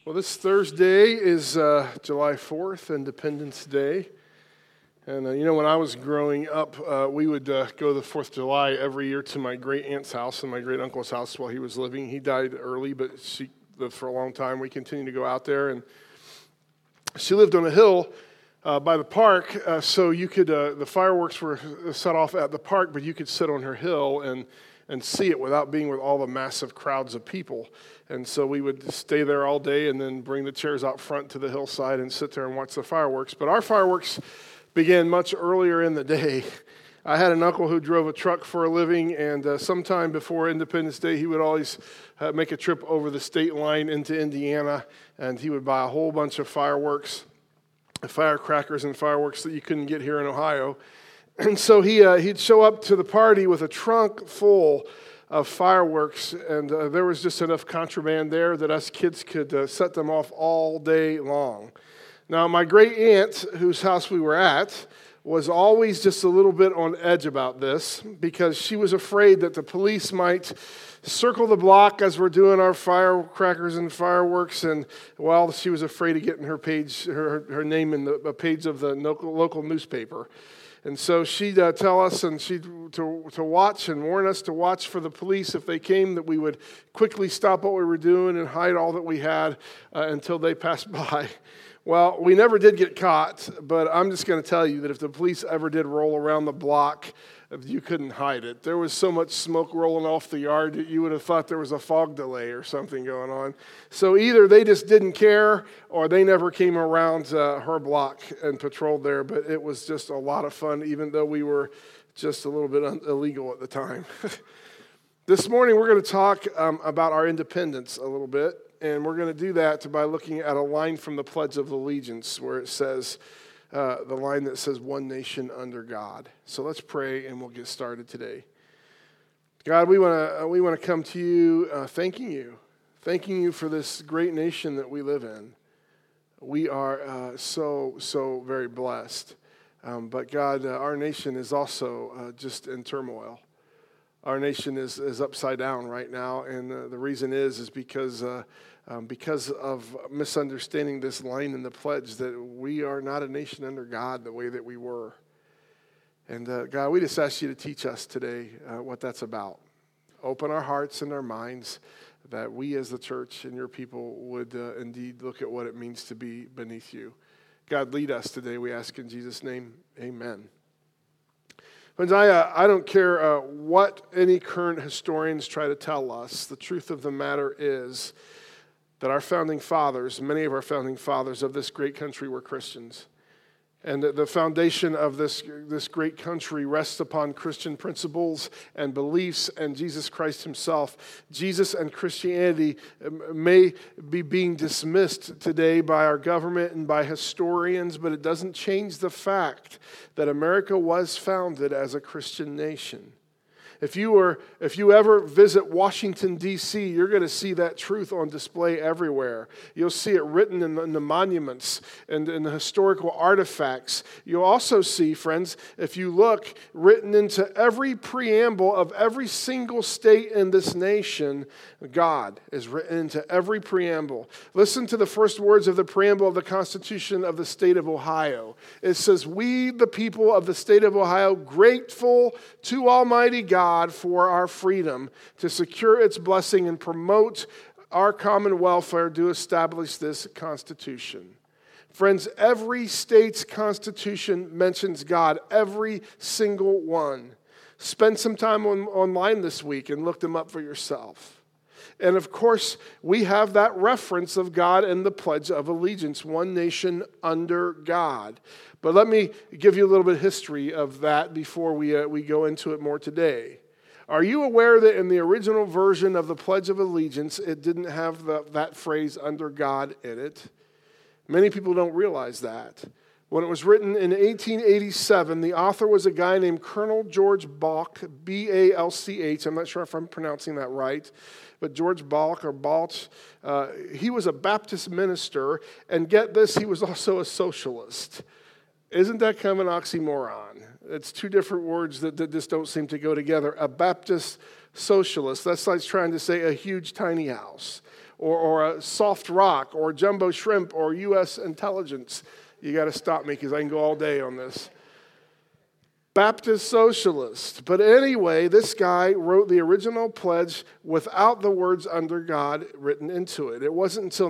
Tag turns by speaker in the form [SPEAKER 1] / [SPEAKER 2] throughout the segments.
[SPEAKER 1] Well, this Thursday is July 4th, Independence Day. And when I was growing up, we would go to the 4th of July every year to my great-aunt's house and my great-uncle's house while he was living. He died early, but she lived for a long time. We continued to go out there. And she lived on a hill by the park, so you could, the fireworks were set off at the park, but you could sit on her hill and see it without being with all the massive crowds of people. And so we would stay there all day and then bring the chairs out front to the hillside and sit there and watch the fireworks. But our fireworks began much earlier in the day. I had an uncle who drove a truck for a living, and sometime before Independence Day, he would always make a trip over the state line into Indiana, and he would buy a whole bunch of fireworks, firecrackers and fireworks that you couldn't get here in Ohio. And so he'd show up to the party with a trunk full of fireworks, and there was just enough contraband there that us kids could set them off all day long. Now, my great aunt, whose house we were at, was always just a little bit on edge about this because she was afraid that the police might circle the block as we're doing our firecrackers and fireworks, and she was afraid of getting her name in the page of the local newspaper. And so she'd tell us and to watch and warn us to watch for the police if they came, that we would quickly stop what we were doing and hide all that we had until they passed by. Well, we never did get caught, but I'm just going to tell you that if the police ever did roll around the block, you couldn't hide it. There was so much smoke rolling off the yard that you would have thought there was a fog delay or something going on. So either they just didn't care or they never came around her block and patrolled there, but it was just a lot of fun, even though we were just a little bit illegal at the time. This morning we're going to talk about our independence a little bit, and we're going to do that by looking at a line from the Pledge of Allegiance where it says, the line that says, "One nation under God." So let's pray and we'll get started today. God, we want to come to you thanking you for this great nation that we live in. We are so very blessed. But God, our nation is also just in turmoil. Our nation is upside down right now, and the reason is because of misunderstanding this line in the pledge that we are not a nation under God the way that we were. And God, we just ask you to teach us today what that's about. Open our hearts and our minds that we as the church and your people would indeed look at what it means to be beneath you. God, lead us today, we ask in Jesus' name, amen. Friends, I don't care what any current historians try to tell us. The truth of the matter is that our founding fathers, many of our founding fathers of this great country were Christians. And the foundation of this great country rests upon Christian principles and beliefs and Jesus Christ himself. Jesus and Christianity may be being dismissed today by our government and by historians, but it doesn't change the fact that America was founded as a Christian nation. If you ever visit Washington, D.C., you're going to see that truth on display everywhere. You'll see it written in the monuments and in the historical artifacts. You'll also see, friends, if you look, written into every preamble of every single state in this nation, God is written into every preamble. Listen to the first words of the preamble of the Constitution of the state of Ohio. It says, "We, the people of the state of Ohio, grateful to Almighty God for our freedom, to secure its blessing and promote our common welfare, do establish this Constitution." Friends, every state's Constitution mentions God, every single one. Spend some time online this week and look them up for yourself. And of course, we have that reference of God in the Pledge of Allegiance, one nation under God. But let me give you a little bit of history of that before we go into it more today. Are you aware that in the original version of the Pledge of Allegiance, it didn't have that phrase "under God" in it? Many people don't realize that. When it was written in 1887, the author was a guy named Colonel George Balch, B-A-L-C-H. I'm not sure if I'm pronouncing that right, but George Balch or Balch, he was a Baptist minister, and get this, he was also a socialist. Isn't that kind of an oxymoron? It's two different words that just don't seem to go together. A Baptist socialist, that's like trying to say a huge tiny house. or a soft rock or jumbo shrimp or U.S. intelligence. You got to stop me because I can go all day on this. Baptist socialist. But anyway, this guy wrote the original pledge without the words "under God" written into it. It wasn't until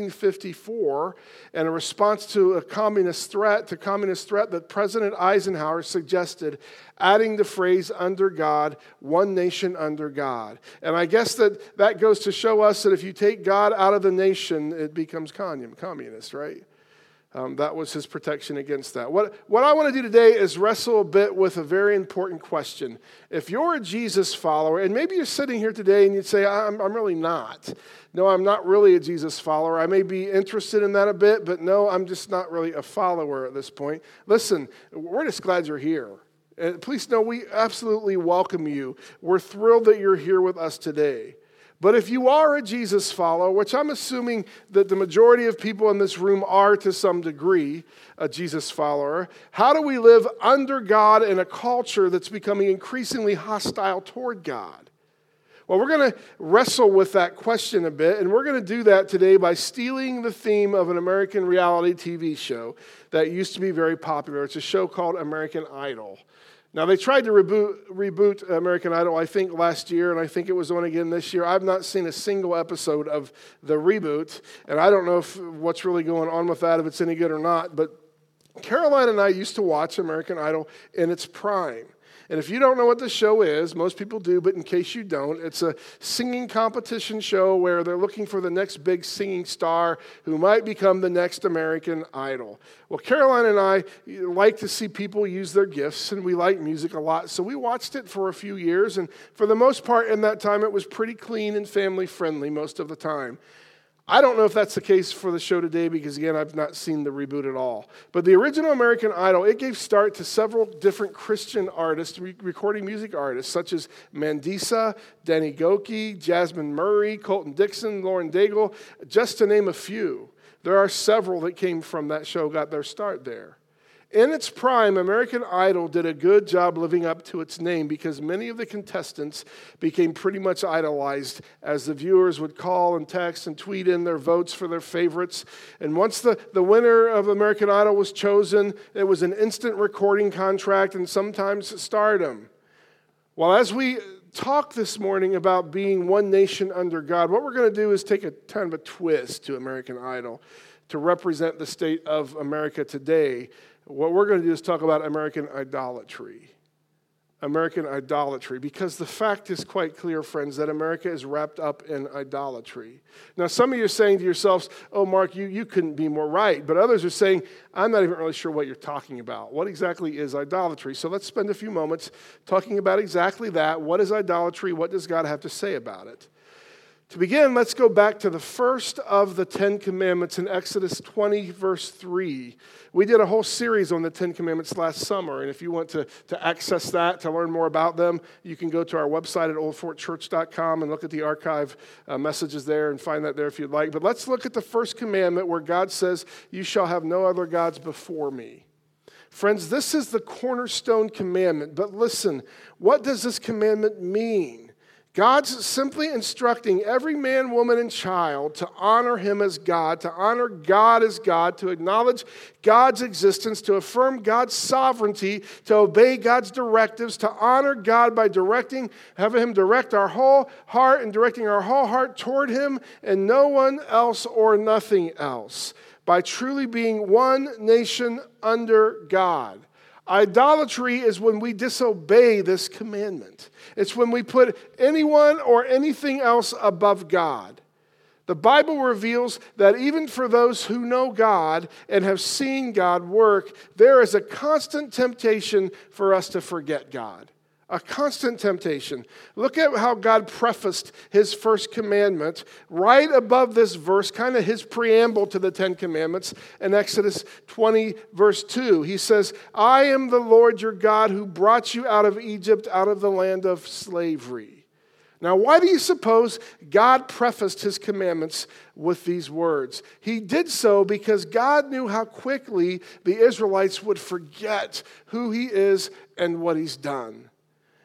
[SPEAKER 1] 1954, and in response to a communist threat, that President Eisenhower suggested adding the phrase "under God," one nation under God. And I guess that goes to show us that if you take God out of the nation, it becomes communist, right? That was his protection against that. What I want to do today is wrestle a bit with a very important question. If you're a Jesus follower, and maybe you're sitting here today and you'd say, I'm really not. No, I'm not really a Jesus follower. I may be interested in that a bit, but no, I'm just not really a follower at this point. Listen, we're just glad you're here. And please know we absolutely welcome you. We're thrilled that you're here with us today. But if you are a Jesus follower, which I'm assuming that the majority of people in this room are to some degree a Jesus follower, how do we live under God in a culture that's becoming increasingly hostile toward God? Well, we're going to wrestle with that question a bit, and we're going to do that today by stealing the theme of an American reality TV show that used to be very popular. It's a show called American Idol. Now, they tried to reboot American Idol, I think, last year, and I think it was on again this year. I've not seen a single episode of the reboot, and I don't know what's really going on with that, if it's any good or not. But Caroline and I used to watch American Idol in its prime. And if you don't know what the show is, most people do, but in case you don't, it's a singing competition show where they're looking for the next big singing star who might become the next American Idol. Well, Caroline and I like to see people use their gifts, and we like music a lot, so we watched it for a few years, and for the most part in that time, it was pretty clean and family-friendly most of the time. I don't know if that's the case for the show today because, again, I've not seen the reboot at all. But the original American Idol, it gave start to several different Christian artists, recording music artists, such as Mandisa, Danny Gokey, Jasmine Murray, Colton Dixon, Lauren Daigle, just to name a few. There are several that came from that show, got their start there. In its prime, American Idol did a good job living up to its name because many of the contestants became pretty much idolized as the viewers would call and text and tweet in their votes for their favorites. And once the winner of American Idol was chosen, it was an instant recording contract and sometimes stardom. Well, as we talk this morning about being one nation under God, what we're going to do is take a kind of a twist to American Idol to represent the state of America today. What we're going to do is talk about American idolatry. American idolatry, because the fact is quite clear, friends, that America is wrapped up in idolatry. Now, some of you are saying to yourselves, oh, Mark, you couldn't be more right. But others are saying, I'm not even really sure what you're talking about. What exactly is idolatry? So let's spend a few moments talking about exactly that. What is idolatry? What does God have to say about it? To begin, let's go back to the first of the Ten Commandments in Exodus 20, verse 3. We did a whole series on the Ten Commandments last summer, and if you want to access that, to learn more about them, you can go to our website at oldfortchurch.com and look at the archive messages there and find that there if you'd like. But let's look at the first commandment where God says, you shall have no other gods before me. Friends, this is the cornerstone commandment, but listen, what does this commandment mean? God's simply instructing every man, woman, and child to honor him as God, to honor God as God, to acknowledge God's existence, to affirm God's sovereignty, to obey God's directives, to honor God by having him direct our whole heart and directing our whole heart toward him and no one else or nothing else, by truly being one nation under God. Idolatry is when we disobey this commandment. It's when we put anyone or anything else above God. The Bible reveals that even for those who know God and have seen God work, there is a constant temptation for us to forget God. A constant temptation. Look at how God prefaced his first commandment right above this verse, kind of his preamble to the Ten Commandments in Exodus 20, verse 2. He says, I am the Lord your God who brought you out of Egypt, out of the land of slavery. Now, why do you suppose God prefaced his commandments with these words? He did so because God knew how quickly the Israelites would forget who he is and what he's done.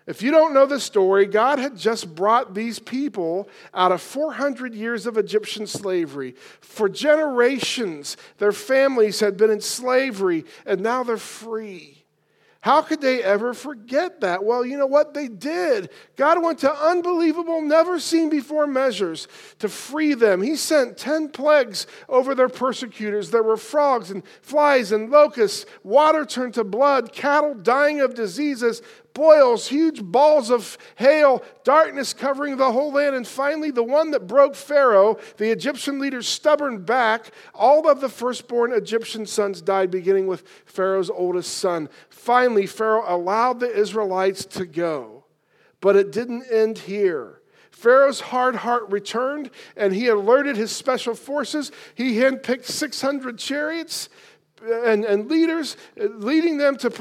[SPEAKER 1] If you don't know the story, God had just brought these people out of 400 years of Egyptian slavery. For generations, their families had been in slavery, and now they're free. How could they ever forget that? Well, you know what? They did. God went to unbelievable, never-seen-before measures to free them. He sent 10 plagues over their persecutors. There were frogs and flies and locusts. Water turned to blood. Cattle dying of diseases. Boils, huge balls of hail, darkness covering the whole land, and finally the one that broke Pharaoh, the Egyptian leader's stubborn back. All of the firstborn Egyptian sons died, beginning with Pharaoh's oldest son. Finally, Pharaoh allowed the Israelites to go, but it didn't end here. Pharaoh's hard heart returned, and he alerted his special forces. He handpicked 600 chariots and leaders, leading them to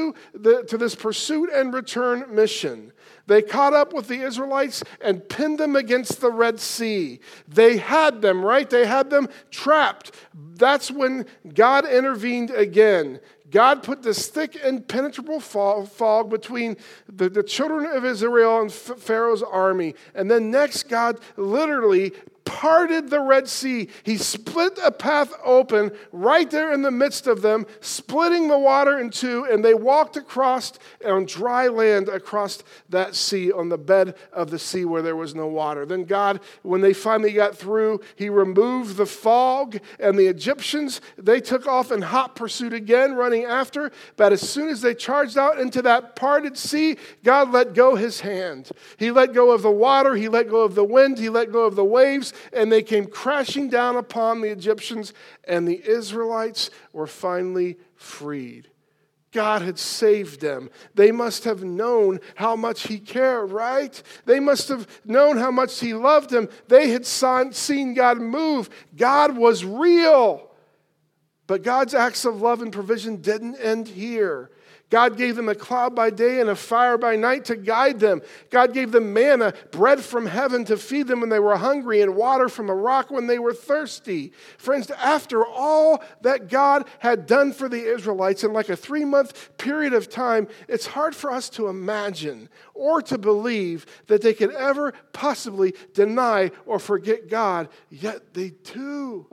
[SPEAKER 1] this pursuit and return mission. They caught up with the Israelites and pinned them against the Red Sea. They had them, right? They had them trapped. That's when God intervened again. God put this thick, impenetrable fog between the children of Israel and Pharaoh's army. And then next, God literally parted the Red Sea. He split a path open right there in the midst of them, splitting the water in two, and they walked across on dry land across that sea, on the bed of the sea where there was no water. Then God, when they finally got through, he removed the fog, and the Egyptians, they took off in hot pursuit again, running after. But as soon as they charged out into that parted sea, God let go his hand. He let go of the water, he let go of the wind, he let go of the waves, and they came crashing down upon the Egyptians, and the Israelites were finally freed. God had saved them. They must have known how much he cared, right? They must have known how much he loved them. They had seen God move. God was real. But God's acts of love and provision didn't end here. God gave them a cloud by day and a fire by night to guide them. God gave them manna, bread from heaven to feed them when they were hungry, and water from a rock when they were thirsty. Friends, after all that God had done for the Israelites in like a 3-month period of time, it's hard for us to imagine or to believe that they could ever possibly deny or forget God. Yet they do.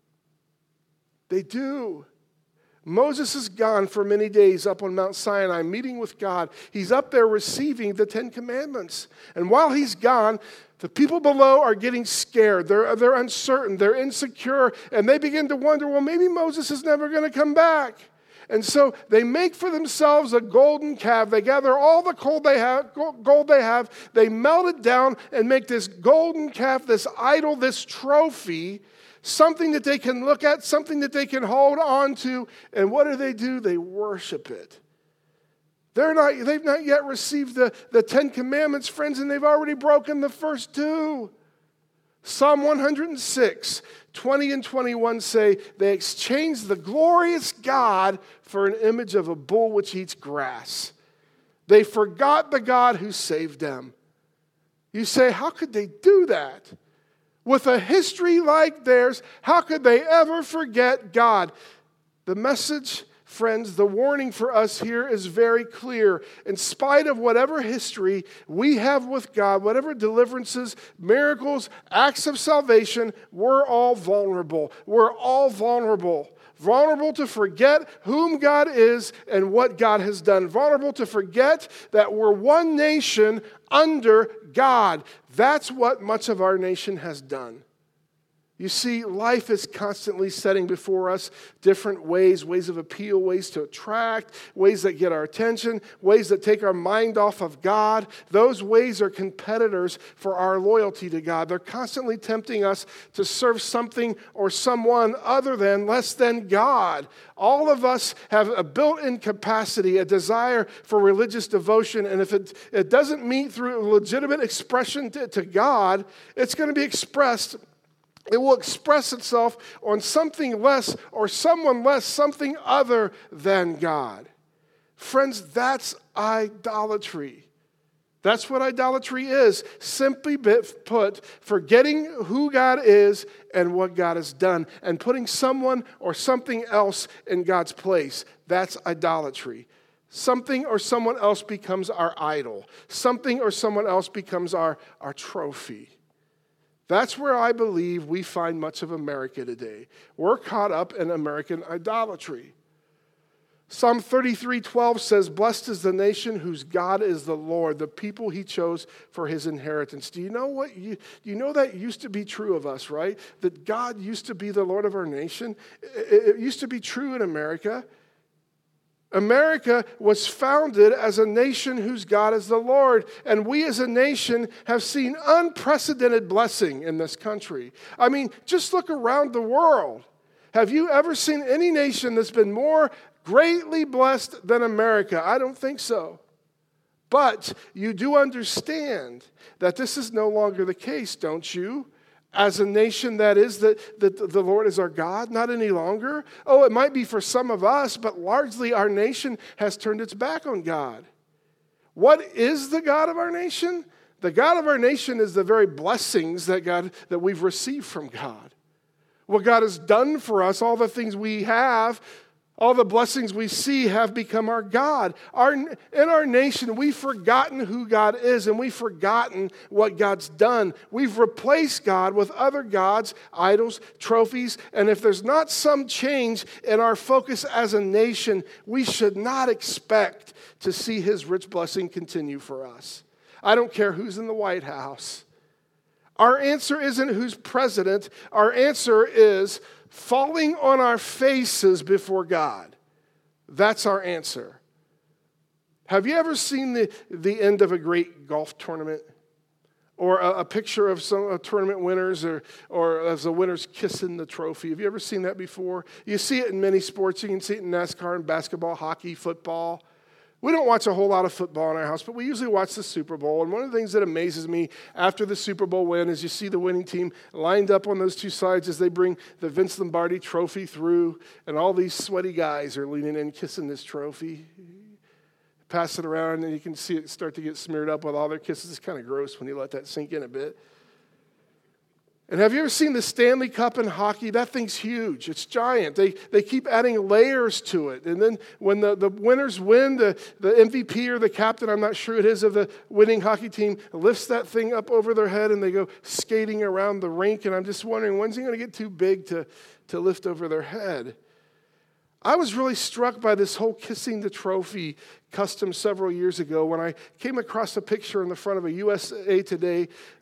[SPEAKER 1] They do. Moses is gone for many days up on Mount Sinai, meeting with God. He's up there receiving the 10 Commandments. And while he's gone, the people below are getting scared. They're uncertain. They're insecure. And they begin to wonder, well, maybe Moses is never going to come back. And so they make for themselves a golden calf. They gather all the gold they have. They melt it down and make this golden calf, this idol, this trophy, something that they can look at, something that they can hold on to. And what do? They worship it. They've not yet received the 10 Commandments, friends, and they've already broken the first 2. Psalm 106, 20 and 21 say, they exchanged the glorious God for an image of a bull which eats grass. They forgot the God who saved them. You say, how could they do that? With a history like theirs, how could they ever forget God? The message, friends, the warning for us here is very clear. In spite of whatever history we have with God, whatever deliverances, miracles, acts of salvation, we're all vulnerable. We're all vulnerable. Vulnerable to forget whom God is and what God has done. Vulnerable to forget that we're one nation under God. That's what much of our nation has done. You see, life is constantly setting before us different ways of appeal, ways to attract, ways that get our attention, ways that take our mind off of God. Those ways are competitors for our loyalty to God. They're constantly tempting us to serve something or someone other than, less than God. All of us have a built-in capacity, a desire for religious devotion, and if it doesn't meet through a legitimate expression to God, it's going to be expressed. It will express itself on something less or someone less, something other than God. Friends, that's idolatry. That's what idolatry is. Simply put, forgetting who God is and what God has done and putting someone or something else in God's place. That's idolatry. Something or someone else becomes our idol. Something or someone else becomes our trophy. That's where I believe we find much of America today. We're caught up in American idolatry. Psalm 33:12 says, "Blessed is the nation whose God is the Lord, the people he chose for his inheritance." Do you know what? You know that used to be true of us, right? That God used to be the Lord of our nation. It used to be true in America. America was founded as a nation whose God is the Lord, and we as a nation have seen unprecedented blessing in this country. I mean, just look around the world. Have you ever seen any nation that's been more greatly blessed than America? I don't think so. But you do understand that this is no longer the case, don't you? As a nation that the Lord is our God, not any longer. Oh, it might be for some of us, but largely our nation has turned its back on God. What is the God of our nation? The God of our nation is the very blessings that we've received from God. What God has done for us, all the things we have, all the blessings we see have become our God. In our nation, we've forgotten who God is, and we've forgotten what God's done. We've replaced God with other gods, idols, trophies, and if there's not some change in our focus as a nation, we should not expect to see his rich blessing continue for us. I don't care who's in the White House. Our answer isn't who's president. Our answer is falling on our faces before God. That's our answer. Have you ever seen the end of a great golf tournament? Or a picture of some tournament winners or as the winners kissing the trophy? Have you ever seen that before? You see it in many sports. You can see it in NASCAR and basketball, hockey, football. We don't watch a whole lot of football in our house, but we usually watch the Super Bowl. And one of the things that amazes me after the Super Bowl win is you see the winning team lined up on those two sides as they bring the Vince Lombardi trophy through, and all these sweaty guys are leaning in, kissing this trophy. Pass it around, and you can see it start to get smeared up with all their kisses. It's kind of gross when you let that sink in a bit. And have you ever seen the Stanley Cup in hockey? That thing's huge. It's giant. They keep adding layers to it. And then when the winners win, the MVP or the captain, I'm not sure it is, of the winning hockey team, lifts that thing up over their head and they go skating around the rink. And I'm just wondering, when's he going to get too big to lift over their head? I was really struck by this whole kissing the trophy custom several years ago when I came across a picture in the front of a USA Today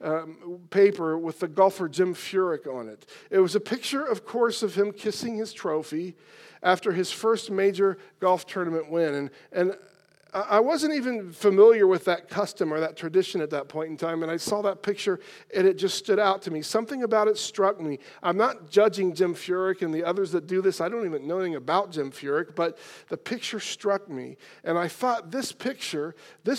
[SPEAKER 1] paper with the golfer Jim Furyk on it. It was a picture, of course, of him kissing his trophy after his first major golf tournament win. And I wasn't even familiar with that custom or that tradition at that point in time, and I saw that picture, and it just stood out to me. Something about it struck me. I'm not judging Jim Furyk and the others that do this. I don't even know anything about Jim Furyk, but the picture struck me, and I thought this picture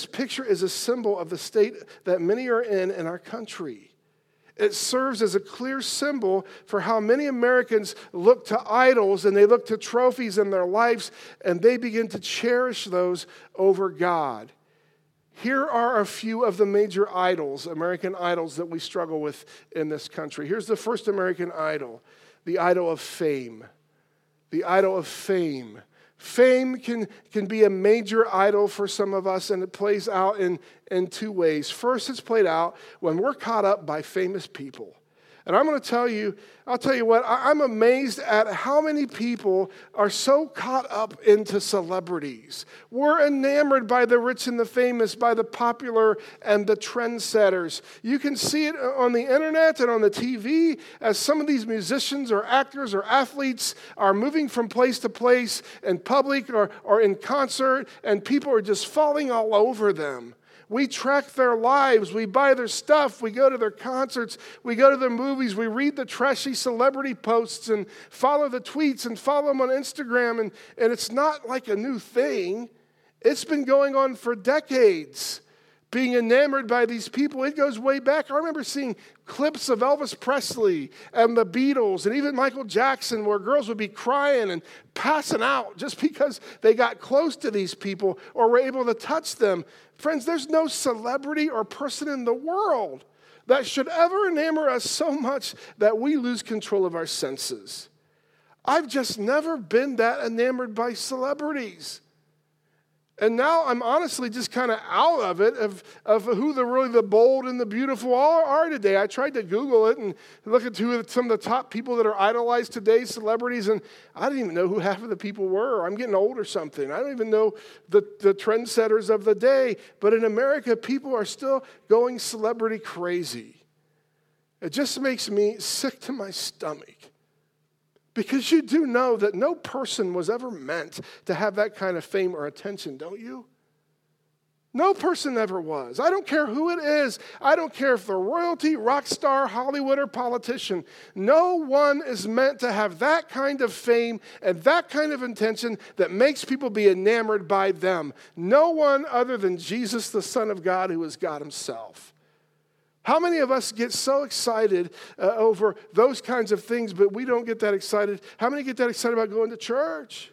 [SPEAKER 1] is a symbol of the state that many are in our country. It serves as a clear symbol for how many Americans look to idols and they look to trophies in their lives and they begin to cherish those over God. Here are a few of the major idols, American idols, that we struggle with in this country. Here's the first American idol, the idol of fame. The idol of fame. Fame can be a major idol for some of us, and it plays out in two ways. First, it's played out when we're caught up by famous people. And I'll tell you what, I'm amazed at how many people are so caught up into celebrities. We're enamored by the rich and the famous, by the popular and the trendsetters. You can see it on the internet and on the TV as some of these musicians or actors or athletes are moving from place to place in public or in concert, and people are just falling all over them. We track their lives. We buy their stuff. We go to their concerts. We go to their movies. We read the trashy celebrity posts and follow the tweets and follow them on Instagram. And it's not like a new thing. It's been going on for decades, being enamored by these people. It goes way back. I remember seeing clips of Elvis Presley and the Beatles and even Michael Jackson where girls would be crying and passing out just because they got close to these people or were able to touch them. Friends, there's no celebrity or person in the world that should ever enamor us so much that we lose control of our senses. I've just never been that enamored by celebrities. And now I'm honestly just kind of out of it, of who the bold and the beautiful are today. I tried to Google it and look at some of the top people that are idolized today, celebrities, and I didn't even know who half of the people were. I'm getting old or something. I don't even know the trendsetters of the day. But in America, people are still going celebrity crazy. It just makes me sick to my stomach. Because you do know that no person was ever meant to have that kind of fame or attention, don't you? No person ever was. I don't care who it is. I don't care if they're royalty, rock star, Hollywood, or politician. No one is meant to have that kind of fame and that kind of attention that makes people be enamored by them. No one other than Jesus, the Son of God, who is God himself. How many of us get so excited over those kinds of things, but we don't get that excited? How many get that excited about going to church?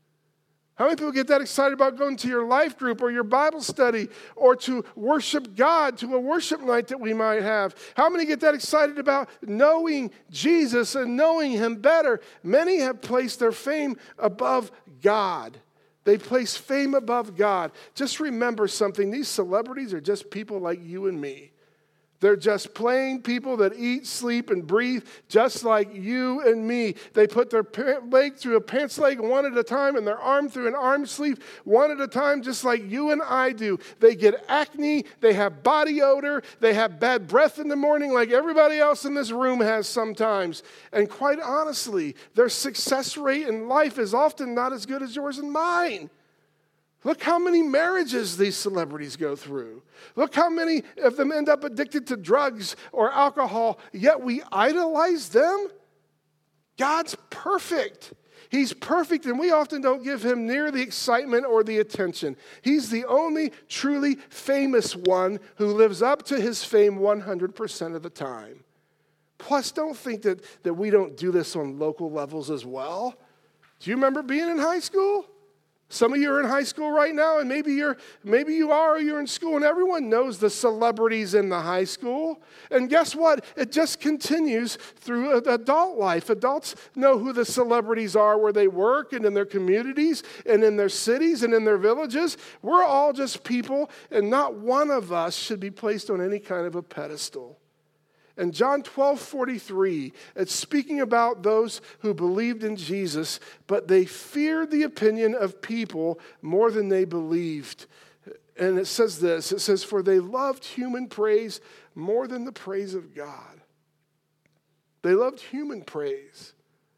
[SPEAKER 1] How many people get that excited about going to your life group or your Bible study or to worship God, to a worship night that we might have? How many get that excited about knowing Jesus and knowing him better? Many have placed their fame above God. They place fame above God. Just remember something. These celebrities are just people like you and me. They're just plain people that eat, sleep, and breathe just like you and me. They put their leg through a pants leg one at a time and their arm through an arm sleeve one at a time just like you and I do. They get acne, they have body odor, they have bad breath in the morning like everybody else in this room has sometimes. And quite honestly, their success rate in life is often not as good as yours and mine. Look how many marriages these celebrities go through. Look how many of them end up addicted to drugs or alcohol, yet we idolize them. God's perfect. He's perfect, and we often don't give him near the excitement or the attention. He's the only truly famous one who lives up to his fame 100% of the time. Plus, don't think that we don't do this on local levels as well. Do you remember being in high school? Some of you are in high school right now, and maybe you are, or you're in school, and everyone knows the celebrities in the high school. And guess what? It just continues through adult life. Adults know who the celebrities are where they work and in their communities and in their cities and in their villages. We're all just people, and not one of us should be placed on any kind of a pedestal. In John 12:43, it's speaking about those who believed in Jesus, but they feared the opinion of people more than they believed. And it says this, it says, for they loved human praise more than the praise of God. They loved human praise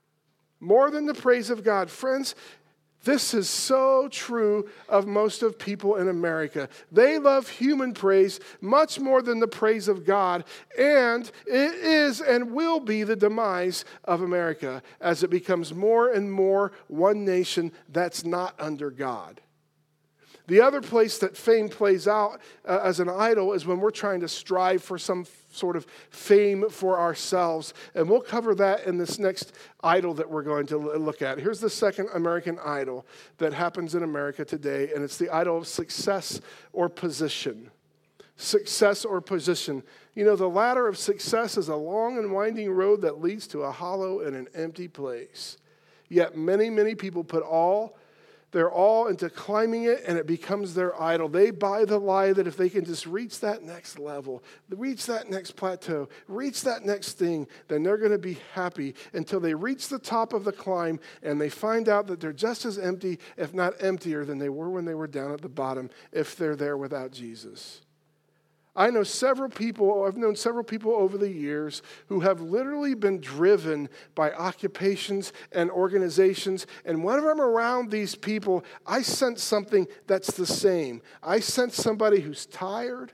[SPEAKER 1] more than the praise of God. Friends, this is so true of most of people in America. They love human praise much more than the praise of God, and it is and will be the demise of America as it becomes more and more one nation that's not under God. The other place that fame plays out as an idol is when we're trying to strive for some sort of fame for ourselves. And we'll cover that in this next idol that we're going to look at. Here's the second American idol that happens in America today, and it's the idol of success or position. Success or position. You know, the ladder of success is a long and winding road that leads to a hollow and an empty place. Yet many, many people put they're all into climbing it, and it becomes their idol. They buy the lie that if they can just reach that next level, reach that next plateau, reach that next thing, then they're going to be happy until they reach the top of the climb and they find out that they're just as empty, if not emptier, than they were when they were down at the bottom if they're there without Jesus. I've known several people over the years who have literally been driven by occupations and organizations. And whenever I'm around these people, I sense something that's the same. I sense somebody who's tired,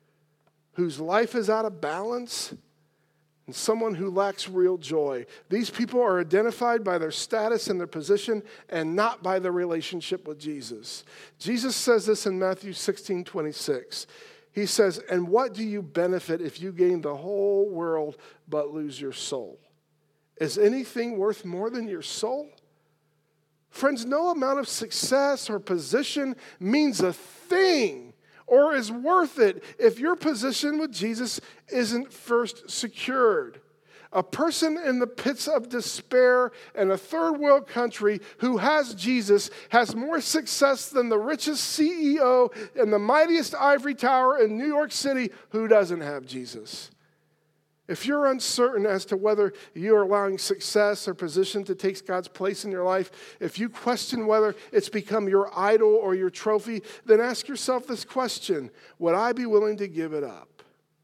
[SPEAKER 1] whose life is out of balance, and someone who lacks real joy. These people are identified by their status and their position and not by their relationship with Jesus. Jesus says this in Matthew 16:26. He says, and what do you benefit if you gain the whole world but lose your soul? Is anything worth more than your soul? Friends, no amount of success or position means a thing or is worth it if your position with Jesus isn't first secured. A person in the pits of despair in a third world country who has Jesus has more success than the richest CEO in the mightiest ivory tower in New York City who doesn't have Jesus. If you're uncertain as to whether you're allowing success or position to take God's place in your life, if you question whether it's become your idol or your trophy, then ask yourself this question: would I be willing to give it up?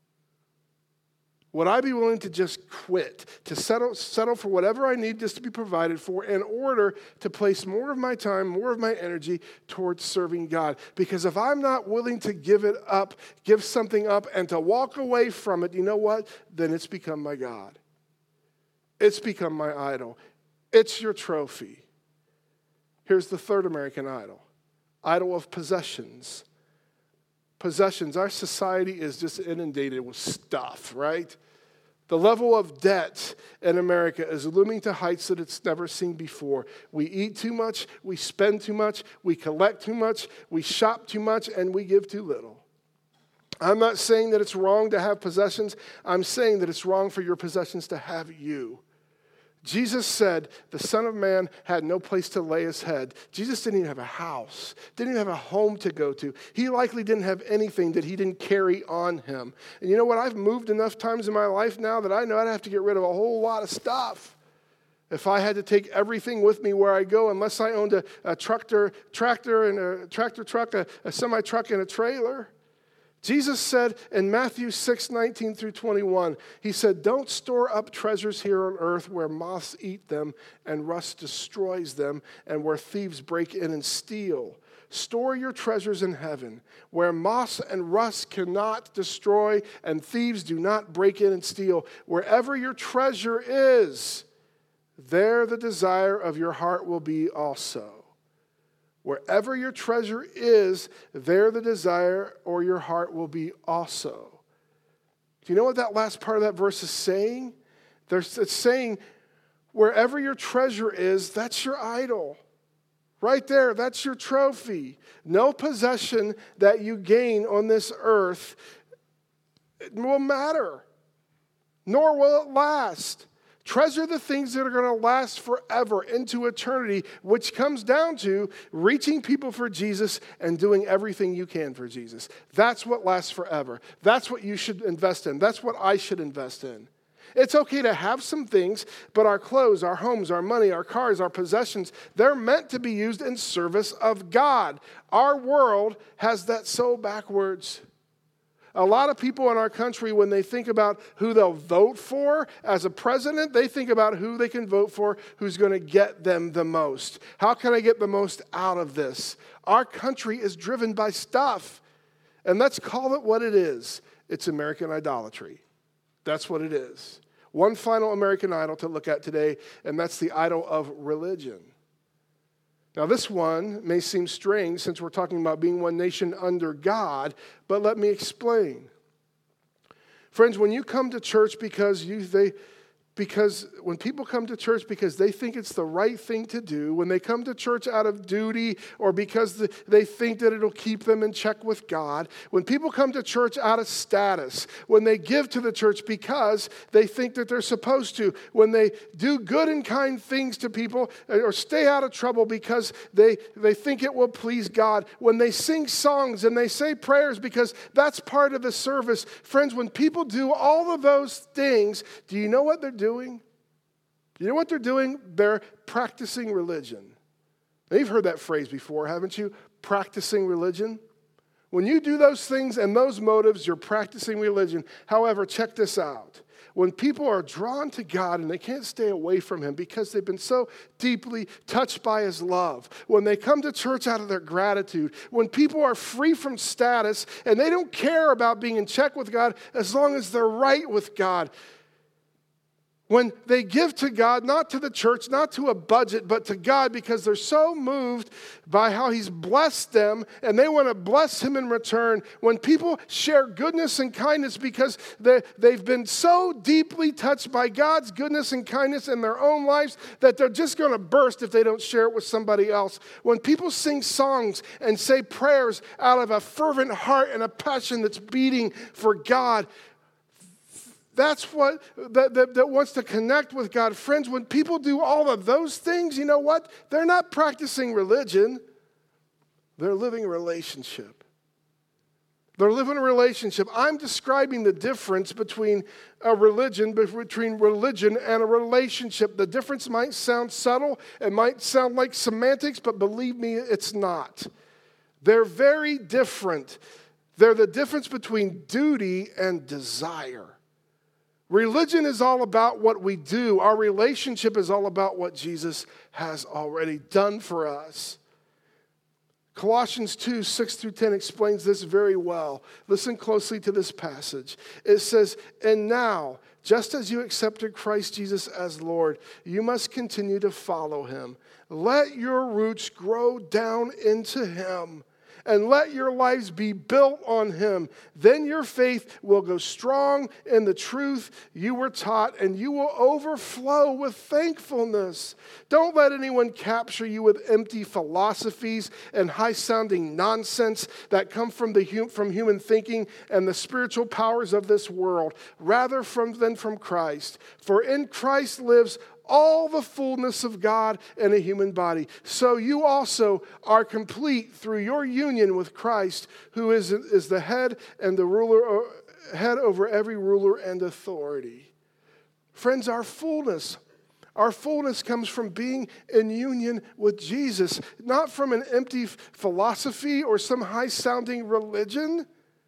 [SPEAKER 1] Would I be willing to just quit, to settle for whatever I need just to be provided for in order to place more of my time, more of my energy towards serving God? Because if I'm not willing to give it up, give something up, and to walk away from it, you know what? Then it's become my God. It's become my idol. It's your trophy. Here's the third American idol of possessions. Possessions. Our society is just inundated with stuff, right? The level of debt in America is looming to heights that it's never seen before. We eat too much, we spend too much, we collect too much, we shop too much, and we give too little. I'm not saying that it's wrong to have possessions. I'm saying that it's wrong for your possessions to have you. Jesus said the Son of Man had no place to lay his head. Jesus didn't even have a house, didn't even have a home to go to. He likely didn't have anything that he didn't carry on him. And you know what? I've moved enough times in my life now that I know I'd have to get rid of a whole lot of stuff if I had to take everything with me where I go, unless I owned a tractor and a tractor truck, a semi-truck and a trailer. Jesus said in Matthew 6:19 through 21, he said, don't store up treasures here on earth where moths eat them and rust destroys them and where thieves break in and steal. Store your treasures in heaven where moths and rust cannot destroy and thieves do not break in and steal. Wherever your treasure is, there the desire of your heart will be also. Wherever your treasure is, there the desire or your heart will be also. Do you know what that last part of that verse is saying? It's saying, wherever your treasure is, that's your idol. Right there, that's your trophy. No possession that you gain on this earth will matter, nor will it last. Treasure the things that are going to last forever into eternity, which comes down to reaching people for Jesus and doing everything you can for Jesus. That's what lasts forever. That's what you should invest in. That's what I should invest in. It's okay to have some things, but our clothes, our homes, our money, our cars, our possessions, they're meant to be used in service of God. Our world has that so backwards. A lot of people in our country, when they think about who they'll vote for as a president, they think about who they can vote for, who's going to get them the most. How can I get the most out of this? Our country is driven by stuff. And let's call it what it is. It's American idolatry. That's what it is. One final American idol to look at today, and that's the idol of religion. Now, this one may seem strange since we're talking about being one nation under God, but let me explain. Friends, when you come to church because when people come to church because they think it's the right thing to do, when they come to church out of duty or because they think that it'll keep them in check with God, when people come to church out of status, when they give to the church because they think that they're supposed to, when they do good and kind things to people or stay out of trouble because they think it will please God, when they sing songs and they say prayers because that's part of the service, friends, when people do all of those things, do you know what they're doing? You know what they're doing? They're practicing religion. Now, you've heard that phrase before, haven't you? Practicing religion. When you do those things and those motives, you're practicing religion. However, check this out. When people are drawn to God and they can't stay away from Him because they've been so deeply touched by His love, when they come to church out of their gratitude, when people are free from status and they don't care about being in check with God as long as they're right with God, when they give to God, not to the church, not to a budget, but to God because they're so moved by how He's blessed them and they want to bless Him in return. When people share goodness and kindness because they've been so deeply touched by God's goodness and kindness in their own lives that they're just going to burst if they don't share it with somebody else. When people sing songs and say prayers out of a fervent heart and a passion that's beating for God, That's what that wants to connect with God. Friends, when people do all of those things, you know what? They're not practicing religion. They're living a relationship. They're living a relationship. I'm describing the difference between religion and a relationship. The difference might sound subtle. It might sound like semantics, but believe me, it's not. They're very different. They're the difference between duty and desire. Religion is all about what we do. Our relationship is all about what Jesus has already done for us. Colossians 2, 6 through 10 explains this very well. Listen closely to this passage. It says, "And now, just as you accepted Christ Jesus as Lord, you must continue to follow him. Let your roots grow down into him, and let your lives be built on him. Then your faith will go strong in the truth you were taught, and you will overflow with thankfulness. Don't let anyone capture you with empty philosophies and high-sounding nonsense that come from human thinking and the spiritual powers of this world, rather than from Christ. For in Christ lives all the fullness of God in a human body. So you also are complete through your union with Christ, who is the head and the ruler, head over every ruler and authority." Friends, our fullness comes from being in union with Jesus, not from an empty philosophy or some high-sounding religion.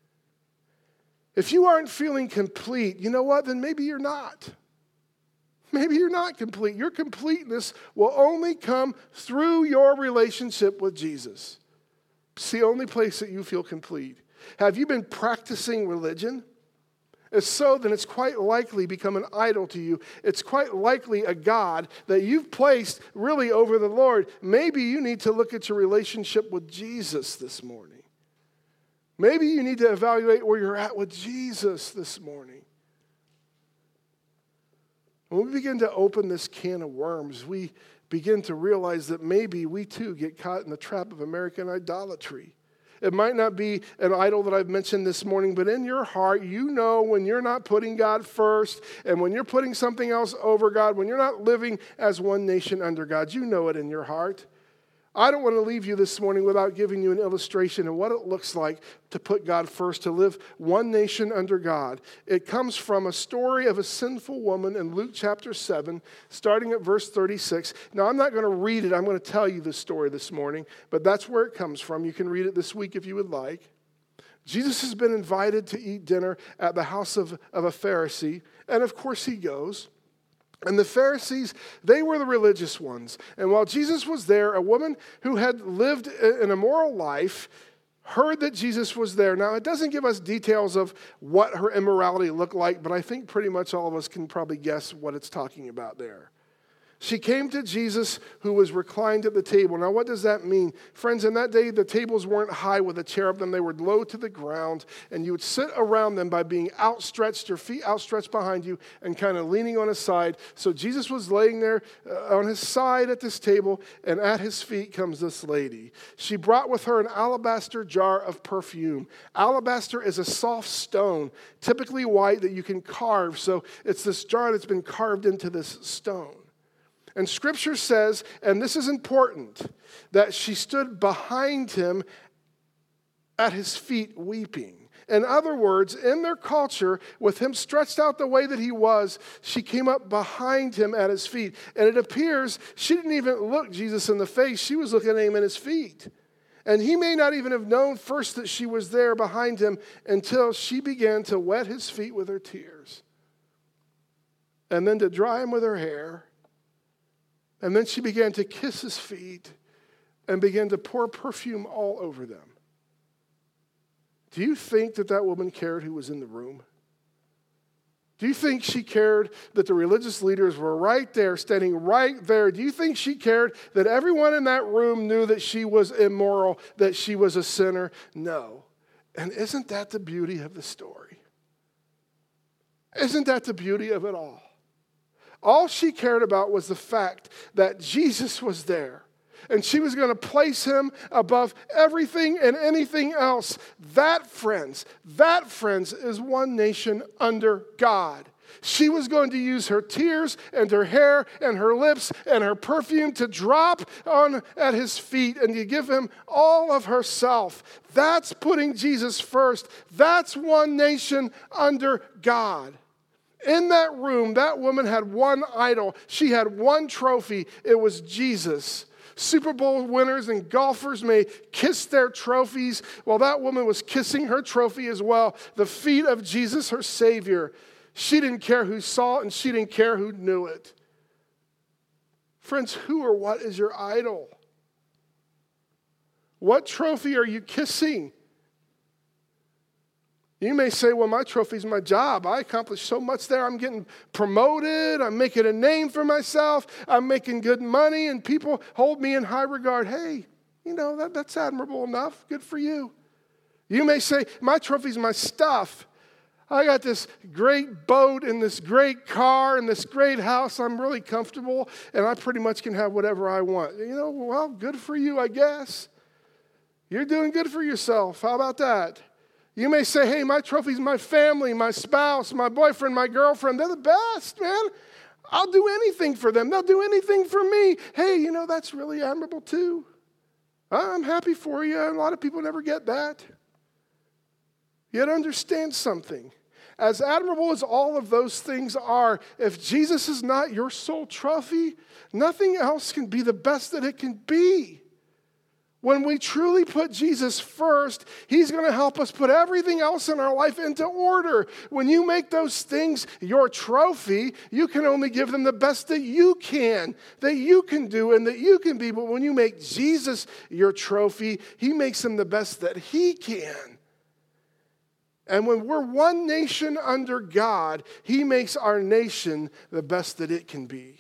[SPEAKER 1] If you aren't feeling complete, you know what? Then maybe you're not. Maybe you're not complete. Your completeness will only come through your relationship with Jesus. It's the only place that you feel complete. Have you been practicing religion? If so, then it's quite likely become an idol to you. It's quite likely a God that you've placed really over the Lord. Maybe you need to look at your relationship with Jesus this morning. Maybe you need to evaluate where you're at with Jesus this morning. When we begin to open this can of worms, we begin to realize that maybe we too get caught in the trap of American idolatry. It might not be an idol that I've mentioned this morning, but in your heart, you know when you're not putting God first and when you're putting something else over God, when you're not living as one nation under God, you know it in your heart. I don't want to leave you this morning without giving you an illustration of what it looks like to put God first, to live one nation under God. It comes from a story of a sinful woman in Luke chapter 7, starting at verse 36. Now, I'm not going to read it. I'm going to tell you the story this morning, but that's where it comes from. You can read it this week if you would like. Jesus has been invited to eat dinner at the house of a Pharisee, and of course he goes. And the Pharisees, they were the religious ones. And while Jesus was there, a woman who had lived an immoral life heard that Jesus was there. Now, it doesn't give us details of what her immorality looked like, but I think pretty much all of us can probably guess what it's talking about there. She came to Jesus, who was reclined at the table. Now, what does that mean? Friends, in that day, the tables weren't high with a chair up them. They were low to the ground, and you would sit around them by being outstretched, your feet outstretched behind you, and kind of leaning on his side. So Jesus was laying there on his side at this table, and at his feet comes this lady. She brought with her an alabaster jar of perfume. Alabaster is a soft stone, typically white, that you can carve. So it's this jar that's been carved into this stone. And Scripture says, and this is important, that she stood behind him at his feet weeping. In other words, in their culture, with him stretched out the way that he was, she came up behind him at his feet. And it appears she didn't even look Jesus in the face. She was looking at him at his feet. And he may not even have known first that she was there behind him until she began to wet his feet with her tears. And then to dry him with her hair. And then she began to kiss his feet and began to pour perfume all over them. Do you think that woman cared who was in the room? Do you think she cared that the religious leaders were right there, standing right there? Do you think she cared that everyone in that room knew that she was immoral, that she was a sinner? No. And isn't that the beauty of the story? Isn't that the beauty of it all? All she cared about was the fact that Jesus was there. And she was going to place him above everything and anything else. That, friends, is one nation under God. She was going to use her tears and her hair and her lips and her perfume to drop on at his feet and to give him all of herself. That's putting Jesus first. That's one nation under God. In that room, that woman had one idol. She had one trophy. It was Jesus. Super Bowl winners and golfers may kiss their trophies. Well, that woman was kissing her trophy as well, the feet of Jesus, her Savior. She didn't care who saw it, and she didn't care who knew it. Friends, who or what is your idol? What trophy are you kissing? You may say, well, my trophy's my job. I accomplished so much there. I'm getting promoted. I'm making a name for myself. I'm making good money, and people hold me in high regard. Hey, that's admirable enough. Good for you. You may say, my trophy's my stuff. I got this great boat and this great car and this great house. I'm really comfortable, and I pretty much can have whatever I want. Well, good for you, I guess. You're doing good for yourself. How about that? You may say, hey, my trophy's my family, my spouse, my boyfriend, my girlfriend. They're the best, man. I'll do anything for them. They'll do anything for me. Hey, that's really admirable too. I'm happy for you. A lot of people never get that. Yet understand something. As admirable as all of those things are, if Jesus is not your sole trophy, nothing else can be the best that it can be. When we truly put Jesus first, he's going to help us put everything else in our life into order. When you make those things your trophy, you can only give them the best that you can do, and that you can be. But when you make Jesus your trophy, he makes them the best that he can. And when we're one nation under God, he makes our nation the best that it can be.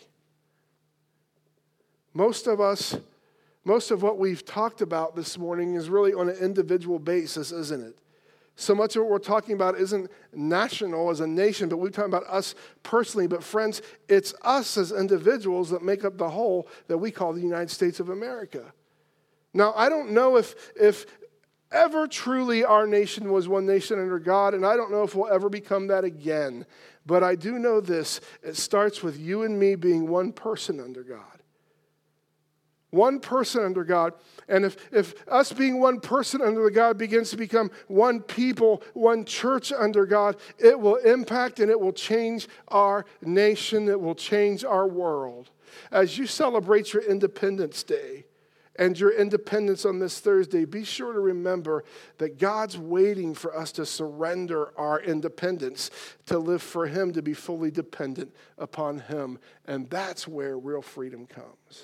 [SPEAKER 1] Most of what we've talked about this morning is really on an individual basis, isn't it? So much of what we're talking about isn't national as a nation, but we're talking about us personally. But friends, it's us as individuals that make up the whole that we call the United States of America. Now, I don't know if ever truly our nation was one nation under God, and I don't know if we'll ever become that again. But I do know this: it starts with you and me being one person under God. One person under God. And if us being one person under God begins to become one people, one church under God, it will impact and it will change our nation. It will change our world. As you celebrate your Independence Day and your independence on this Thursday, be sure to remember that God's waiting for us to surrender our independence, to live for him, to be fully dependent upon him. And that's where real freedom comes.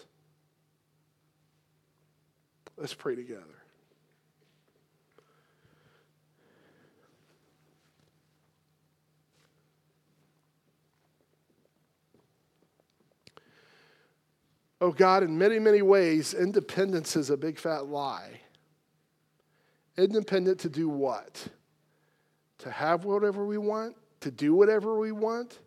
[SPEAKER 1] Let's pray together. Oh God, in many, many ways, independence is a big fat lie. Independent to do what? To have whatever we want? To do whatever we want?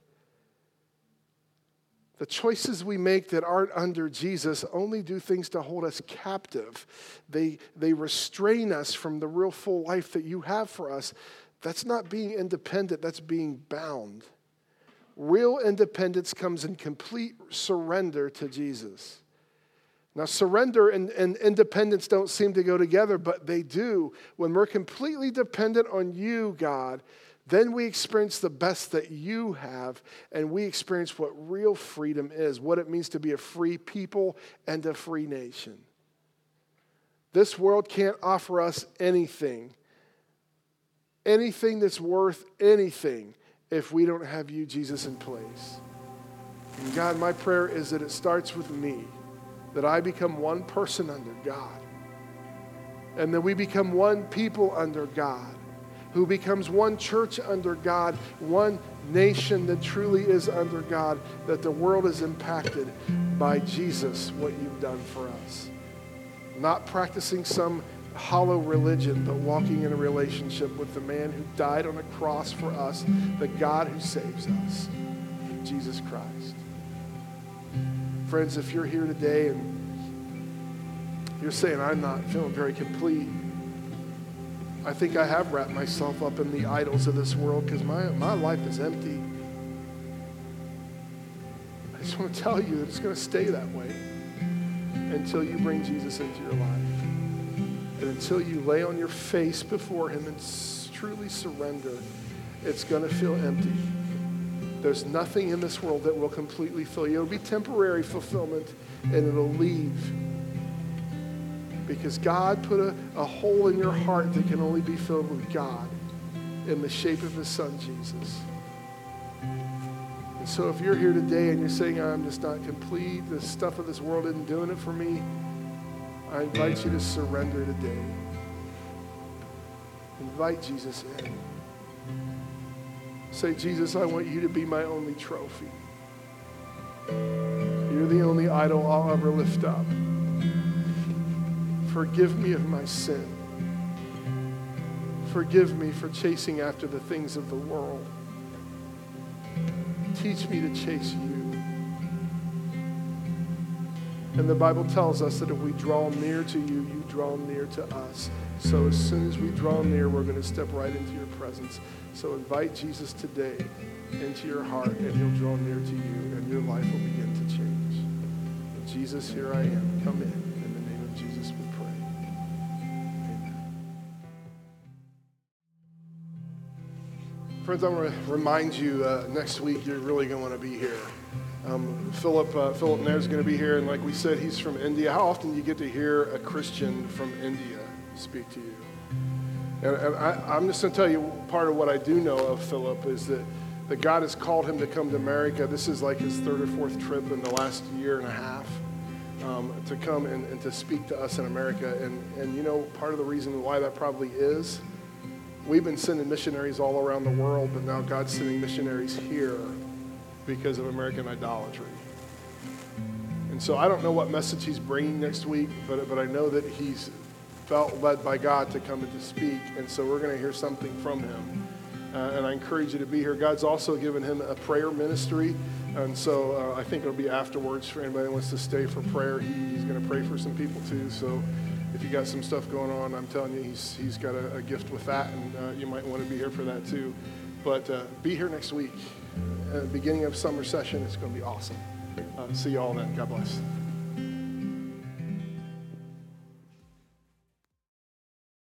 [SPEAKER 1] The choices we make that aren't under Jesus only do things to hold us captive. They restrain us from the real full life that you have for us. That's not being independent, that's being bound. Real independence comes in complete surrender to Jesus. Now, surrender and independence don't seem to go together, but they do. When we're completely dependent on you, God, then we experience the best that you have, and we experience what real freedom is, what it means to be a free people and a free nation. This world can't offer us anything that's worth anything, if we don't have you, Jesus, in place. And God, my prayer is that it starts with me, that I become one person under God, and that we become one people under God, who becomes one church under God, one nation that truly is under God, that the world is impacted by Jesus, what you've done for us. Not practicing some hollow religion, but walking in a relationship with the man who died on a cross for us, the God who saves us, Jesus Christ. Friends, if you're here today and you're saying, I'm not feeling very complete, I think I have wrapped myself up in the idols of this world because my life is empty. just want to tell you that it's going to stay that way until you bring Jesus into your life. And until you lay on your face before him and truly surrender, it's going to feel empty. There's nothing in this world that will completely fill you. It'll be temporary fulfillment, and it'll leave. Because God put a hole in your heart that can only be filled with God in the shape of his son, Jesus. And so if you're here today and you're saying, I'm just not complete, the stuff of this world isn't doing it for me, I invite you to surrender today. Invite Jesus in. Say, Jesus, I want you to be my only trophy. You're the only idol I'll ever lift up. Forgive me of my sin. Forgive me for chasing after the things of the world. Teach me to chase you. And the Bible tells us that if we draw near to you, you draw near to us. So as soon as we draw near, we're going to step right into your presence. So invite Jesus today into your heart, and he'll draw near to you, and your life will begin to change. And Jesus, here I am. Come in. In the name of Jesus, we pray. Amen. Friends, I'm going to remind you next week you're really going to want to be here. Philip Nair is going to be here, and like we said, he's from India. How often do you get to hear a Christian from India speak to you? And I'm just going to tell you, part of what I do know of Philip is that God has called him to come to America. This is like his third or fourth trip in the last year and a half to come and to speak to us in America. And you know, part of the reason why that probably is, we've been sending missionaries all around the world, but now God's sending missionaries here because of American idolatry. And so I don't know what message he's bringing next week, but I know that he's felt led by God to come and to speak, and so we're going to hear something from him. And I encourage you to be here. God's also given him a prayer ministry, and so I think it'll be afterwards for anybody that wants to stay for prayer. He's going to pray for some people too, so if you got some stuff going on, I'm telling you, he's got a gift with that, and you might want to be here for that too. But be here next week. At the beginning of summer session, it's going to be awesome. See you all then. God bless.